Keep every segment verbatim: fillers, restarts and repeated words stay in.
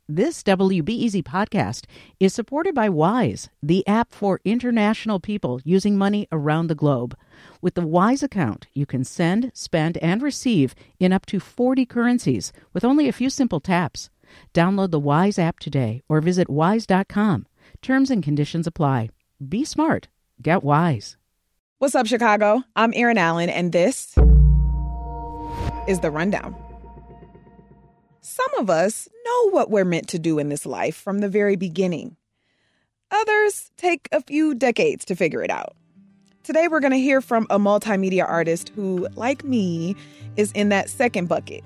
This W B E Z podcast is supported by Wise, the app for international people using money around the globe. With the Wise account, you can send, spend, and receive in up to forty currencies with only a few simple taps. Download the Wise app today or visit wise dot com. Terms and conditions apply. Be smart. Get Wise. What's up, Chicago? I'm Erin Allen, and this is The Rundown. Some of us know what we're meant to do in this life from the very beginning. Others take a few decades to figure it out. Today, we're going to hear from a multimedia artist who, like me, is in that second bucket.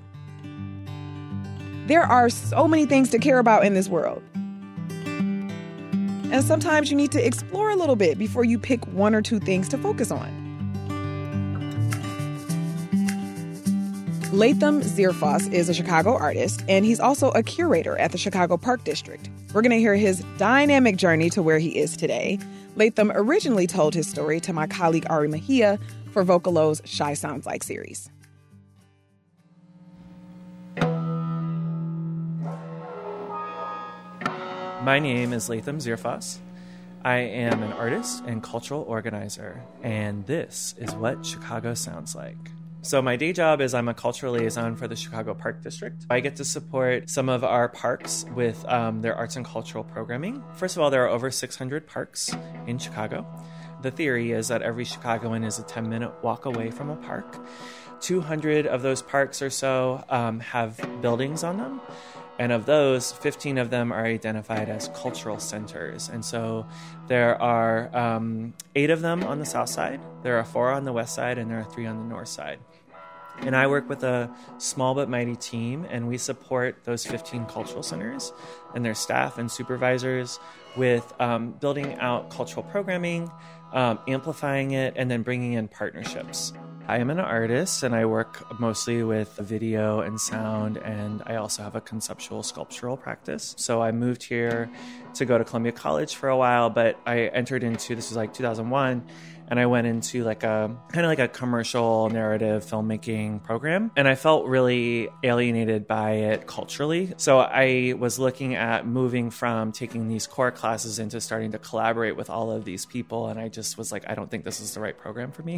There are so many things to care about in this world. And sometimes you need to explore a little bit before you pick one or two things to focus on. Latham Zearfoss is a Chicago artist, and he's also a curator at the Chicago Park District. We're going to hear his dynamic journey to where he is today. Latham originally told his story to my colleague Ari Mejia for Vocalo's Shy Sounds Like series. My name is Latham Zearfoss. I am an artist and cultural organizer, and this is what Chicago sounds like. So my day job is I'm a cultural liaison for the Chicago Park District. I get to support some of our parks with um, their arts and cultural programming. First of all, there are over six hundred parks in Chicago. The theory is that every Chicagoan is a ten-minute walk away from a park. two hundred of those parks or so um, have buildings on them. And of those, fifteen of them are identified as cultural centers. And so there are um, eight of them on the south side, there are four on the west side, and there are three on the north side. And I work with a small but mighty team, and we support those fifteen cultural centers and their staff and supervisors with um, building out cultural programming, um, amplifying it, and then bringing in partnerships. I am an artist, and I work mostly with video and sound, and I also have a conceptual sculptural practice. So I moved here to go to Columbia College for a while, but I entered into, this was like two thousand one, and I went into like a kind of like a commercial narrative filmmaking program. And I felt really alienated by it culturally. So I was looking at moving from taking these core classes into starting to collaborate with all of these people. And I just was like, I don't think this is the right program for me.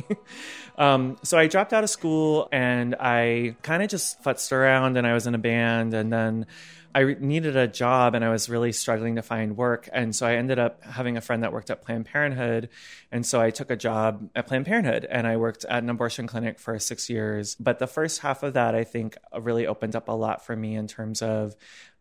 um, so I dropped out of school and I kind of just futzed around, and I was in a band, and then I needed a job, and I was really struggling to find work. And so I ended up having a friend that worked at Planned Parenthood. And so I took a job at Planned Parenthood, and I worked at an abortion clinic for six years. But the first half of that, I think, really opened up a lot for me in terms of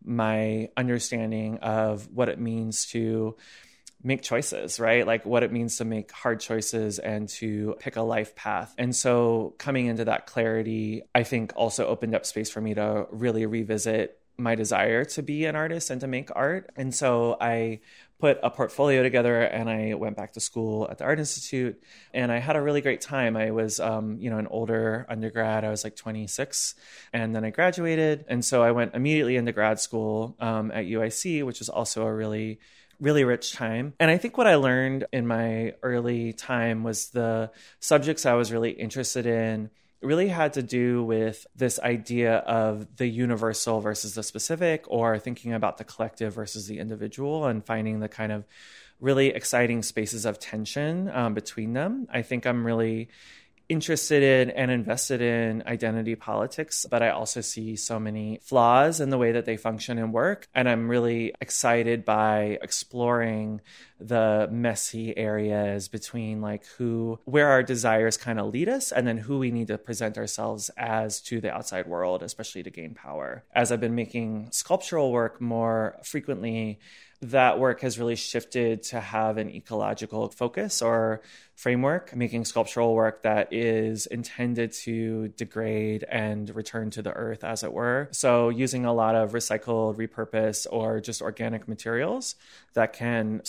my understanding of what it means to make choices, right? Like what it means to make hard choices and to pick a life path. And so coming into that clarity, I think also opened up space for me to really revisit my desire to be an artist and to make art. And so I put a portfolio together, and I went back to school at the Art Institute, and I had a really great time. I was, um, you know, an older undergrad. I was like twenty-six, and then I graduated. And so I went immediately into grad school um, at U I C, which was also a really really rich time. And I think what I learned in my early time was the subjects I was really interested in really had to do with this idea of the universal versus the specific, or thinking about the collective versus the individual, and finding the kind of really exciting spaces of tension um, between them. I think I'm really interested in and invested in identity politics, but I also see so many flaws in the way that they function and work. And I'm really excited by exploring the messy areas between like who, where our desires kind of lead us, and then who we need to present ourselves as to the outside world, especially to gain power. As I've been making sculptural work more frequently, that work has really shifted to have an ecological focus or framework, making sculptural work that is intended to degrade and return to the earth, as it were. So using a lot of recycled, repurposed, or just organic materials that can slowly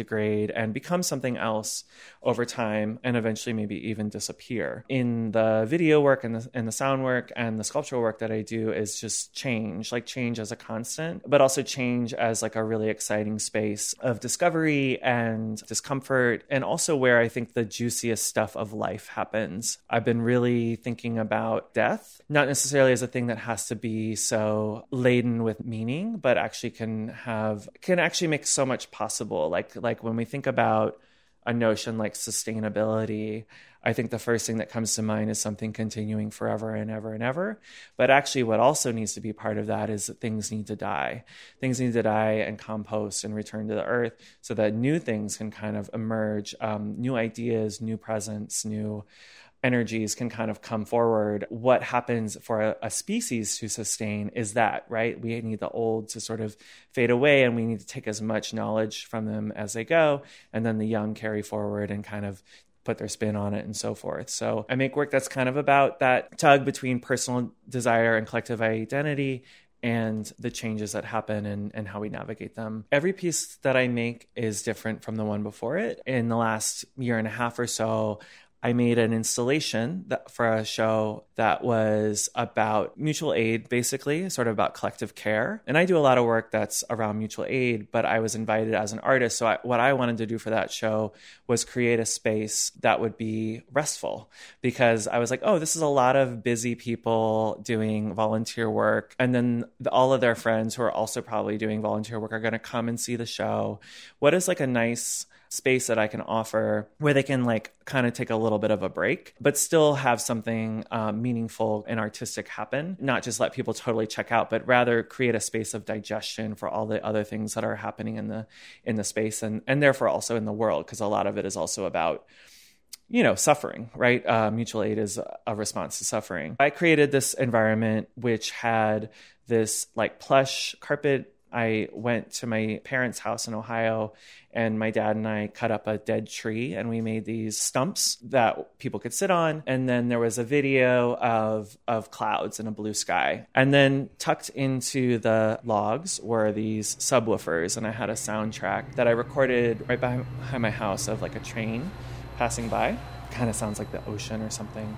degrade and become something else over time and eventually maybe even disappear. In the video work and the, and the sound work and the sculptural work that I do is just change, like change as a constant, but also change as like a really exciting space of discovery and discomfort, and also where I think the juiciest stuff of life happens. I've been really thinking about death, not necessarily as a thing that has to be so laden with meaning, but actually can have, can actually make so much possible. Like, like when we think about a notion like sustainability, I think the first thing that comes to mind is something continuing forever and ever and ever. But actually what also needs to be part of that is that things need to die. Things need to die and compost and return to the earth so that new things can kind of emerge, um, new ideas, new presence, new energies can kind of come forward. What happens for a, a species to sustain is that, right? We need the old to sort of fade away, and we need to take as much knowledge from them as they go, and then the young carry forward and kind of put their spin on it and so forth. So I make work that's kind of about that tug between personal desire and collective identity and the changes that happen and, and how we navigate them. Every piece that I make is different from the one before it. In the last year and a half or so, I made an installation that, for a show that was about mutual aid, basically, sort of about collective care. And I do a lot of work that's around mutual aid, but I was invited as an artist. So I, what I wanted to do for that show was create a space that would be restful, because I was like, oh, this is a lot of busy people doing volunteer work. And then the, all of their friends who are also probably doing volunteer work are going to come and see the show. What is like a nice space that I can offer where they can like kind of take a little bit of a break, but still have something um, meaningful and artistic happen, not just let people totally check out, but rather create a space of digestion for all the other things that are happening in the in the space and, and therefore also in the world, because a lot of it is also about, you know, suffering, right? Uh, mutual aid is a response to suffering. I created this environment which had this like plush carpet. I went to my parents' house in Ohio, and my dad and I cut up a dead tree, and we made these stumps that people could sit on. And then there was a video of of clouds and a blue sky. And then tucked into the logs were these subwoofers, and I had a soundtrack that I recorded right behind my house of like a train passing by. Kind of sounds like the ocean or something.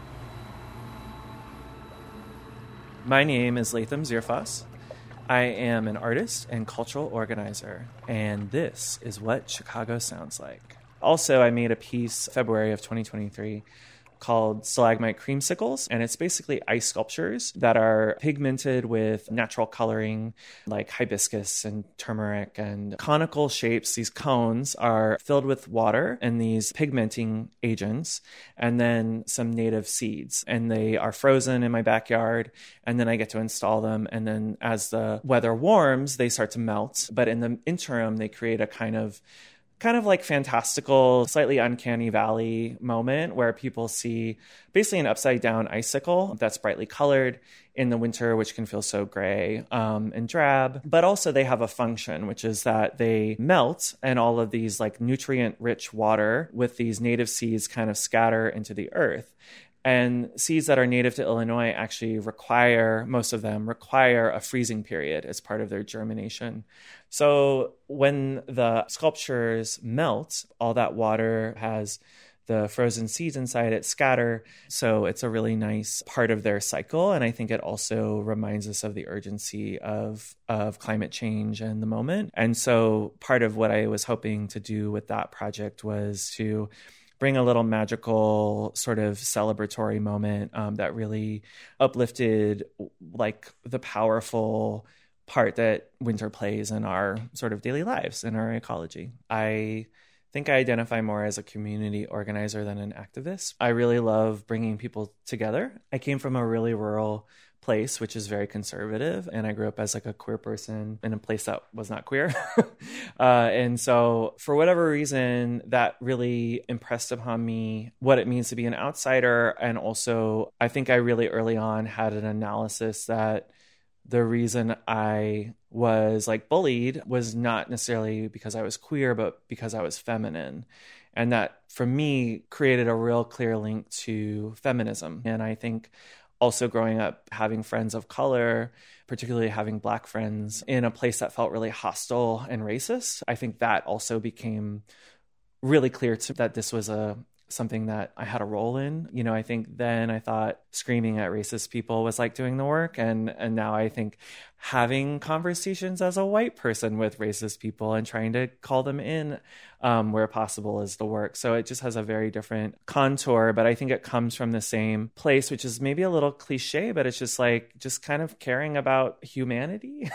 My name is Latham Zierfas. I am an artist and cultural organizer, and this is what Chicago sounds like. Also, I made a piece February of twenty twenty-three called Stalagmite Creamsicles, and it's basically ice sculptures that are pigmented with natural coloring like hibiscus and turmeric and conical shapes. These cones are filled with water and these pigmenting agents, and then some native seeds, and they are frozen in my backyard, and then I get to install them, and then as the weather warms, they start to melt, but in the interim, they create a kind of kind of like fantastical, slightly uncanny valley moment where people see basically an upside down icicle that's brightly colored in the winter, which can feel so gray um, and drab. But also they have a function, which is that they melt, and all of these like nutrient rich water with these native seeds kind of scatter into the earth. And seeds that are native to Illinois actually require, most of them require a freezing period as part of their germination. So when the sculptures melt, all that water has the frozen seeds inside it scatter. So it's a really nice part of their cycle. And I think it also reminds us of the urgency of, of climate change and the moment. And so part of what I was hoping to do with that project was to bring a little magical sort of celebratory moment um, that really uplifted like the powerful part that winter plays in our sort of daily lives, in our ecology. I think I identify more as a community organizer than an activist. I really love bringing people together. I came from a really rural place, which is very conservative, and I grew up as like a queer person in a place that was not queer. uh, and so for whatever reason, that really impressed upon me what it means to be an outsider. And also, I think I really early on had an analysis that the reason I was like bullied was not necessarily because I was queer, but because I was feminine. And that for me created a real clear link to feminism. And I think also growing up having friends of color, particularly having Black friends in a place that felt really hostile and racist, I think that also became really clear to that this was a something that I had a role in. You know, I think then I thought screaming at racist people was like doing the work. And, and now I think having conversations as a white person with racist people and trying to call them in um, where possible is the work. So it just has a very different contour, but I think it comes from the same place, which is maybe a little cliche, but it's just like, just kind of caring about humanity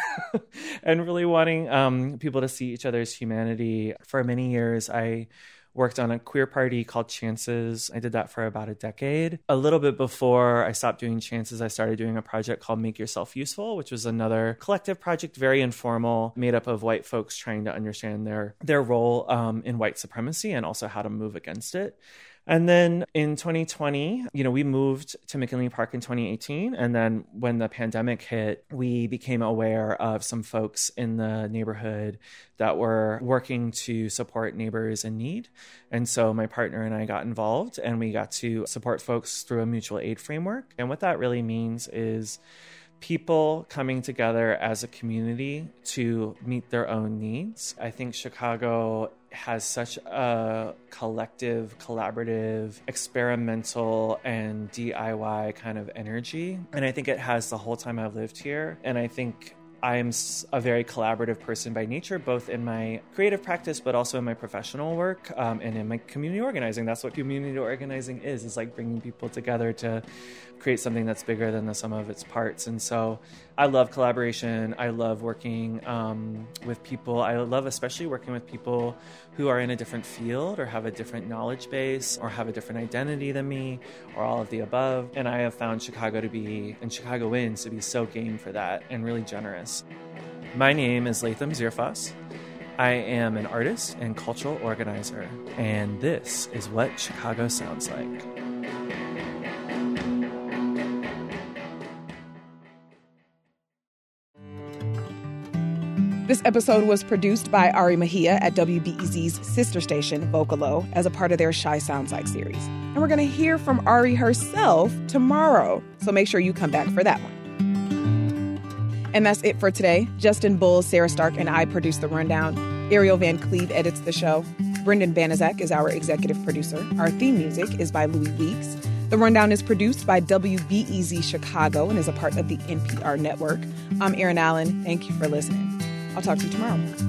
and really wanting um, people to see each other's humanity. For many years, I worked on a queer party called Chances. I did that for about a decade. A little bit before I stopped doing Chances, I started doing a project called Make Yourself Useful, which was another collective project, very informal, made up of white folks trying to understand their, their role um, in white supremacy and also how to move against it. And then in twenty twenty, you know, we moved to McKinley Park in twenty eighteen. And then when the pandemic hit, we became aware of some folks in the neighborhood that were working to support neighbors in need. And so my partner and I got involved and we got to support folks through a mutual aid framework. And what that really means is people coming together as a community to meet their own needs. I think Chicago has such a collective, collaborative, experimental, and D I Y kind of energy. And I think it has the whole time I've lived here. And I think I'm a very collaborative person by nature, both in my creative practice, but also in my professional work um, and in my community organizing. That's what community organizing is, is like bringing people together to create something that's bigger than the sum of its parts. And so I love collaboration. I love working um, with people. I love especially working with people who are in a different field or have a different knowledge base or have a different identity than me or all of the above. And I have found Chicago to be, and Chicagoans to be so game for that and really generous. My name is Latham Zierfas. I am an artist and cultural organizer, and this is what Chicago sounds like. This episode was produced by Ari Mejia at W B E Z's sister station, Vocalo, as a part of their Shy Sounds Like series. And we're going to hear from Ari herself tomorrow, so make sure you come back for that one. And that's it for today. Justin Bull, Sarah Stark, and I produce The Rundown. Ariel Van Cleve edits the show. Brendan Banaszak is our executive producer. Our theme music is by Louis Weeks. The Rundown is produced by W B E Z Chicago and is a part of the N P R network. I'm Erin Allen. Thank you for listening. I'll talk to you tomorrow.